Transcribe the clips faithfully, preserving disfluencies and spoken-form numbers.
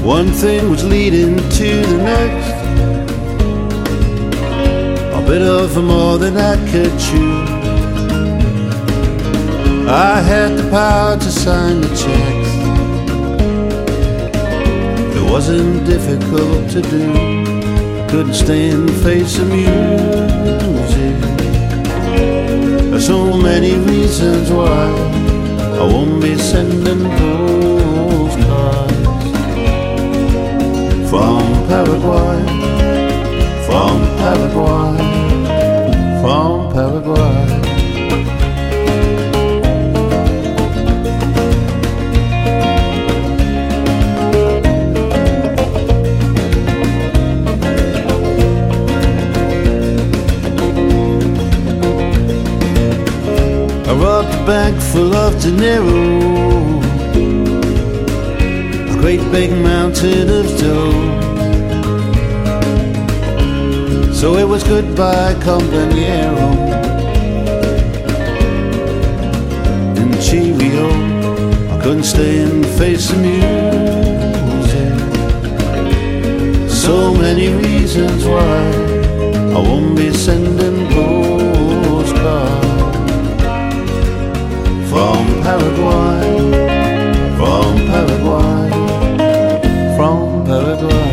One thing was leading to the next, a bit of more than I could chew. I had the power to sign the checks. It wasn't difficult to do. Couldn't stand the face of music. There's so many reasons why I won't be sending postcards from Paraguay, from Paraguay, from Paraguay. I robbed a bank full of dinero, a great big mountain of dough. So it was goodbye, compañero, and cheerio. I couldn't stay in the face of music. So many reasons why I won't be sending postcards from Paraguay, from Paraguay, from Paraguay.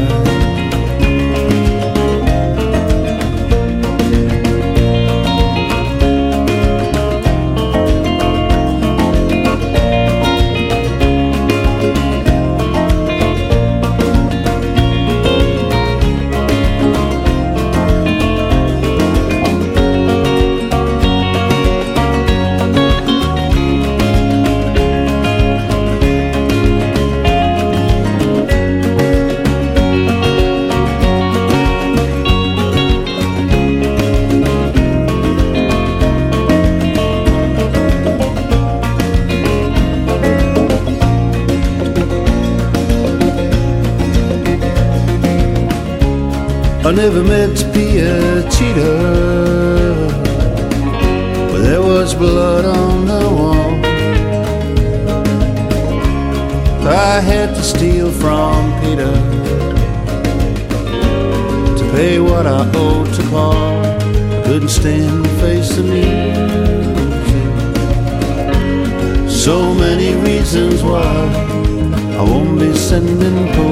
I never meant to be a cheater, but there was blood on the wall. I had to steal from Peter to pay what I owed to Paul. I couldn't stand the face of music. So many reasons why I won't be sending